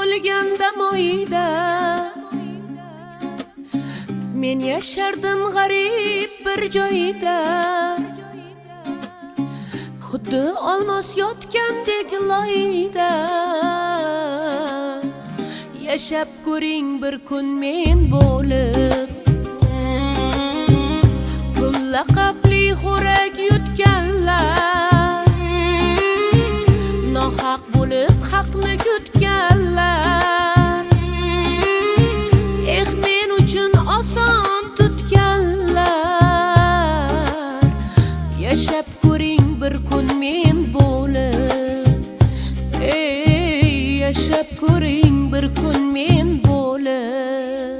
bo'lganda moyda men yashardim g'arib bir joyda, xuddi olmos yotgandek loyda. Yashab ko'ring bir kun men bo'lib, pul laqabli xo'rak yutganlar, nohaq bo'lib haqni kutganlar, men uchun oson tutganlar. Yashab ko'ring bir kun men bo'lib, yashab ko'ring bir kun men bo'lib.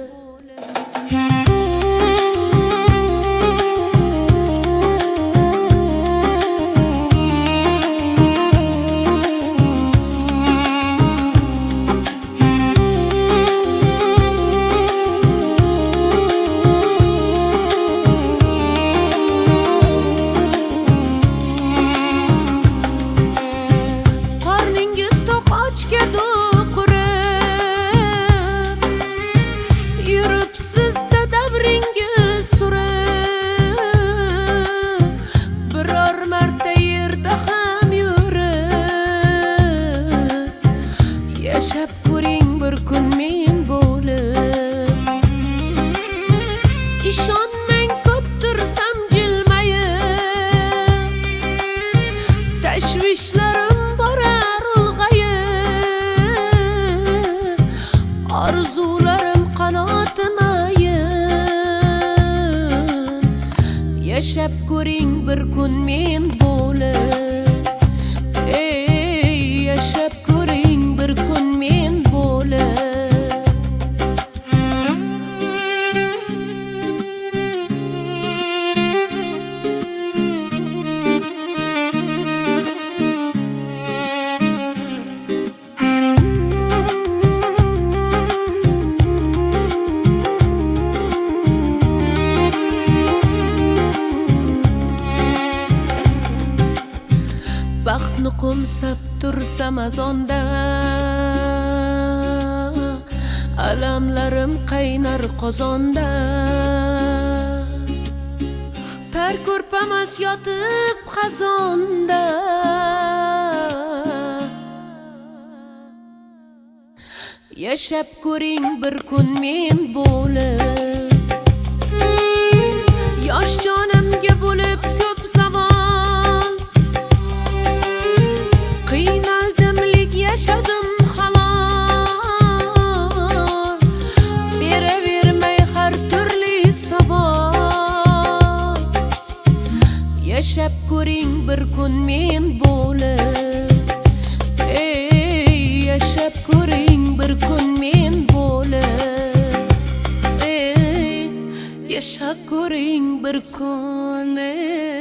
Yashab ko'ring bir kun men bo'lib, ishonmang ko'p tursam jilmayib, tashvishlarim borar ulg'ayib, orzularim qanotimayib. Yashab ko'ring bir kun men bo'lib, yashab ko'ring bir kun men bo'lib. Baxtni qo'msab tursam azonda, alamlarim qaynar qozonda, par ko'rpamas yotib xazonda. Yashab ko'ring bir kun men bo'lib, yosh jonimga bo'lib ko'p savol, qiynaldimlik yashadim halol, beravermay har turli savol. Yashab ko'ring bir kun men bo'lib, yashab ko'ring bir kun men bo'lib, yashab ko'ring bir kun men